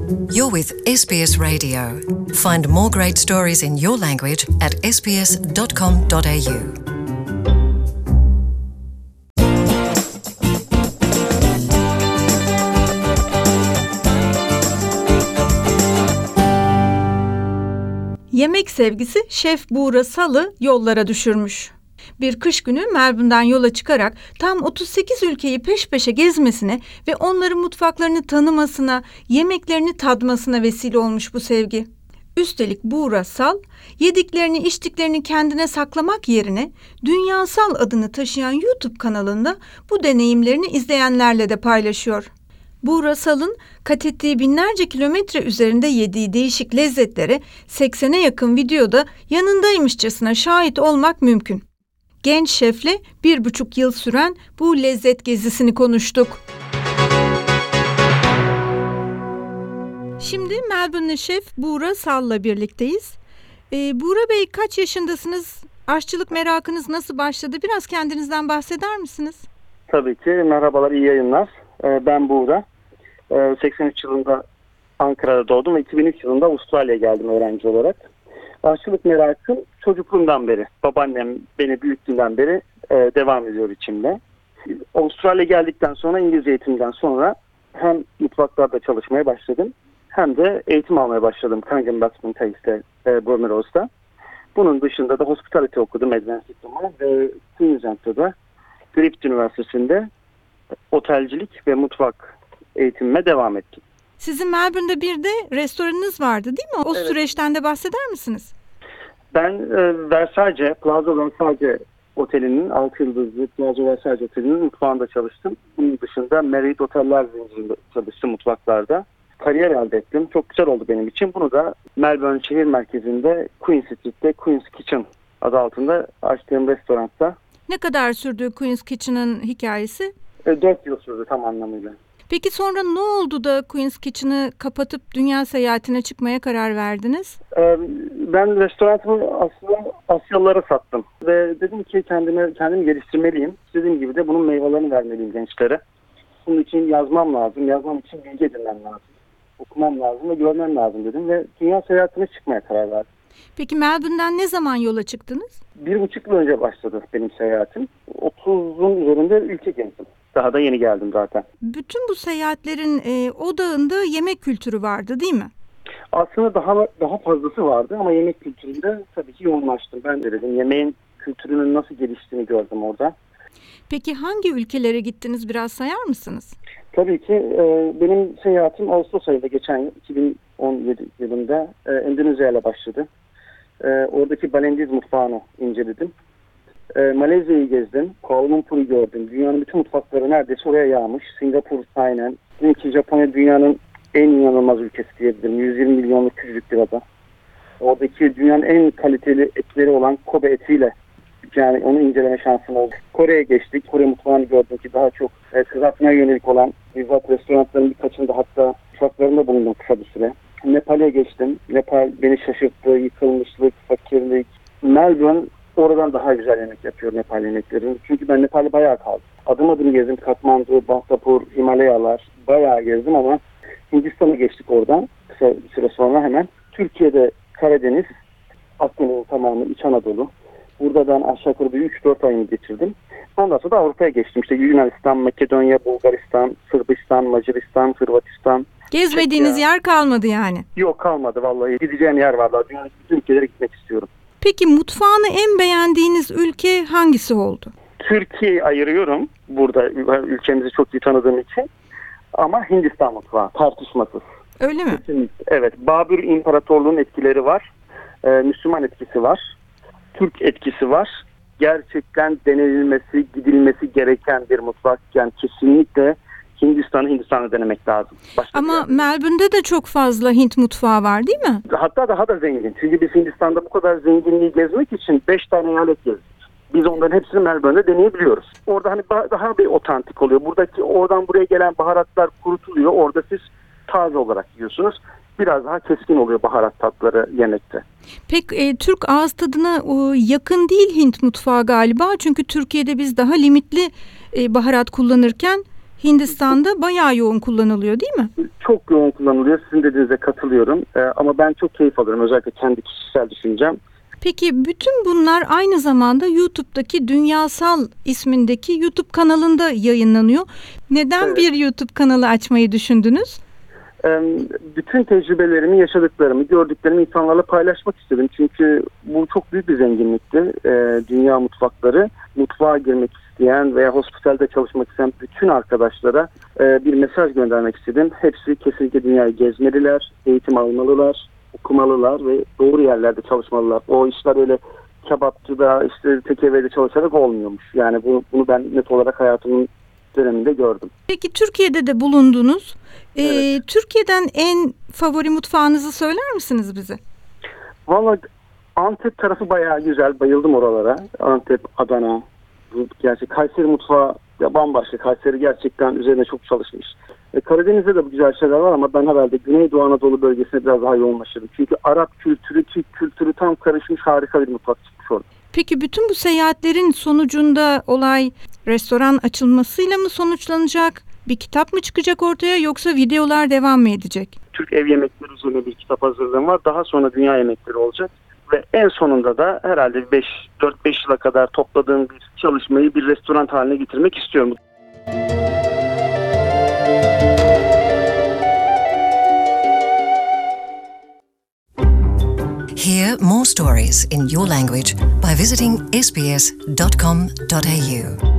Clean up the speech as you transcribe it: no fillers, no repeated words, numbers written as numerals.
You're with SBS Radio. Find more great stories in your language at sbs.com.au. Yemek sevgisi Şef Buğra Sal'ı yollara düşürmüş. Bir kış günü Melbourne'den yola çıkarak tam 38 ülkeyi peş peşe gezmesine ve onların mutfaklarını tanımasına, yemeklerini tadmasına vesile olmuş bu sevgi. Üstelik Buğra Sal, yediklerini içtiklerini kendine saklamak yerine Dünyasal adını taşıyan YouTube kanalında bu deneyimlerini izleyenlerle de paylaşıyor. Buğra Sal'ın kat ettiği binlerce kilometre üzerinde yediği değişik lezzetlere 80'e yakın videoda yanındaymışçasına şahit olmak mümkün. Genç şefle 1,5 yıl süren bu lezzet gezisini konuştuk. Şimdi Melbourne'li şef Buğra Sal'la birlikteyiz. Buğra Bey, kaç yaşındasınız? Aşçılık merakınız nasıl başladı? Biraz kendinizden bahseder misiniz? Tabii ki. Merhabalar, iyi yayınlar. Ben Buğra. 83 yılında Ankara'da doğdum ve 2003 yılında Avustralya'ya geldim öğrenci olarak. Aşçılık merakım çocukluğumdan beri, babaannem beni büyüttüğünden beri devam ediyor içimde. Avustralya'ya geldikten sonra, İngilizce eğitimden sonra hem mutfaklarda çalışmaya başladım hem de eğitim almaya başladım Kangan Batsman Taste'de, Bromeros'ta. Bunun dışında da hospitality okudum, advanced diploma, ve Queensland'da da Griffith Üniversitesi'nde otelcilik ve mutfak eğitimime devam ettim. Sizin Melbourne'da bir de restoranınız vardı değil mi? O Evet. Süreçten de bahseder misiniz? Ben Versace, Plaza Versace Oteli'nin, 6 yıldızlı Plaza Versace Oteli'nin mutfağında çalıştım. Bunun dışında Marriott Oteller zincirinde çalıştım mutfaklarda. Kariyer elde ettim. Çok güzel oldu benim için. Bunu da Melbourne şehir merkezinde Queen Street'te Queen's Kitchen adı altında açtığım restoranda. Ne kadar sürdü Queen's Kitchen'ın hikayesi? 4 yıl sürdü tam anlamıyla. Peki sonra ne oldu da Queen's Kitchen'ı kapatıp dünya seyahatine çıkmaya karar verdiniz? Ben restoranımı aslında Asyalılara sattım. Ve dedim ki kendimi geliştirmeliyim. Dediğim gibi de bunun meyvelerini vermeliyim gençlere. Bunun için yazmam lazım. Yazmam için bilgi edinmem lazım. Okumam lazım ve görmem lazım dedim. Ve dünya seyahatine çıkmaya karar verdim. Peki Melbourne'den ne zaman yola çıktınız? 1,5 yıl önce başladı benim seyahatim. 30'un üzerinde ülke gezdim. Daha da yeni geldim zaten. Bütün bu seyahatlerin odağında yemek kültürü vardı değil mi? Aslında daha fazlası vardı ama yemek kültüründe tabii ki yoğunlaştım. Ben de dedim, yemeğin kültürünün nasıl geliştiğini gördüm orada. Peki hangi ülkelere gittiniz, biraz sayar mısınız? Tabii ki benim seyahatim Ağustos ayında geçen yıl 2017 yılında Endonezya'yla başladı. Oradaki Balinese mutfağını inceledim. Malezya'yı gezdim, Kuala Lumpur'u gördüm. Dünyanın bütün mutfakları neredeyse oraya yağmış. Singapur, Tayland. Dedim ki Japonya dünyanın en inanılmaz ülkesi diyebilirim. 120 milyonluk küçücük bir ada. Oradaki dünyanın en kaliteli etleri olan Kobe etiyle, yani onu inceleme şansım oldu. Kore'ye geçtik. Kore mutfağını gördüm ki daha çok kızartmaya yönelik olan, bizzat restoranların birkaçında hatta mutfaklarında bulundum kısa bir süre. Nepal'e geçtim. Nepal beni şaşırttı. Yıkılmışlık, fakirlik. Melbourne oradan daha güzel yemek yapıyor, Nepal yemeklerini. Çünkü ben Nepal'de bayağı kaldım. Adım adım gezdim. Kathmandu, Bhaktapur, Himalayalar bayağı gezdim ama Hindistan'a geçtik oradan. Kısa bir süre sonra hemen. Türkiye'de Karadeniz, Akdeniz'in tamamı, İç Anadolu. Burada ben aşağı yukarı bir 3-4 ayını geçirdim. Ondan sonra da Avrupa'ya geçtim. İşte Yunanistan, Makedonya, Bulgaristan, Sırbistan, Macaristan, Hırvatistan. Gezmediğiniz Çekya. yer kalmadı yani. Yok, kalmadı vallahi. Gideceğim yer var daha. Dünyanın bütün ülkelere gitmek istiyorum. Peki mutfağını en beğendiğiniz ülke hangisi oldu? Türkiye'yi ayırıyorum. Burada ülkemizi çok iyi tanıdığım için. Ama Hindistan mutfağı tartışmasız. Öyle mi? Kesinlikle. Evet. Babür İmparatorluğu'nun etkileri var. Müslüman etkisi var. Türk etkisi var. Gerçekten denenilmesi, gidilmesi gereken bir mutfak. Yani kesinlikle Hindistan'ı denemek lazım. Başka Ama Melbourne'de de çok fazla Hint mutfağı var değil mi? Hatta daha da zengin. Çünkü biz Hindistan'da bu kadar zenginliği gezmek için 5 tane eyalet gezdik. Biz onların hepsini Melbourne'de deneyebiliyoruz. Orada hani daha bir otantik oluyor. Buradaki oradan buraya gelen baharatlar kurutuluyor. Orada siz taze olarak yiyorsunuz. Biraz daha keskin oluyor baharat tatları yemekte. Pek Türk ağız tadına yakın değil Hint mutfağı galiba. Çünkü Türkiye'de biz daha limitli baharat kullanırken Hindistan'da bayağı yoğun kullanılıyor değil mi? Çok yoğun kullanılıyor. Sizin dediğinize katılıyorum. Ama ben çok keyif alıyorum. Özellikle kendi kişisel düşüncem. Peki bütün bunlar aynı zamanda YouTube'daki Dünyasal ismindeki YouTube kanalında yayınlanıyor. Neden Evet. bir YouTube kanalı açmayı düşündünüz? Bütün tecrübelerimi, yaşadıklarımı, gördüklerimi insanlarla paylaşmak istedim. Çünkü bu çok büyük bir zenginlikti. Dünya mutfakları, mutfağa girmek isteyen veya hospitalde çalışmak isteyen bütün arkadaşlara bir mesaj göndermek istedim. Hepsi kesinlikle dünyayı gezmeliler, eğitim almalılar, okumalılar ve doğru yerlerde çalışmalılar. O işler öyle kebapçıda, işte tekevede çalışarak olmuyormuş. Yani bunu ben net olarak hayatımın döneminde gördüm. Peki Türkiye'de de bulundunuz. Evet. Türkiye'den en favori mutfağınızı söyler misiniz bize? Vallahi Antep tarafı bayağı güzel. Bayıldım oralara. Antep, Adana. Gerçi Kayseri mutfağı ya bambaşka. Kayseri gerçekten üzerine çok çalışmış. Karadeniz'de de bu güzel şeyler var ama ben herhalde Güneydoğu Anadolu bölgesine biraz daha yoğunlaşırım. Çünkü Arap kültürü, Türk kültürü tam karışmış harika bir mutfak çıkmış orada. Peki bütün bu seyahatlerin sonucunda olay restoran açılmasıyla mı sonuçlanacak? Bir kitap mı çıkacak ortaya yoksa videolar devam mı edecek? Türk ev yemekleri üzerine bir kitap hazırlığım var. Daha sonra dünya yemekleri olacak. Ve en sonunda da herhalde 4-5 yıla kadar topladığım bir çalışmayı bir restoran haline getirmek istiyorum. Hear more stories in your language by visiting sbs.com.au.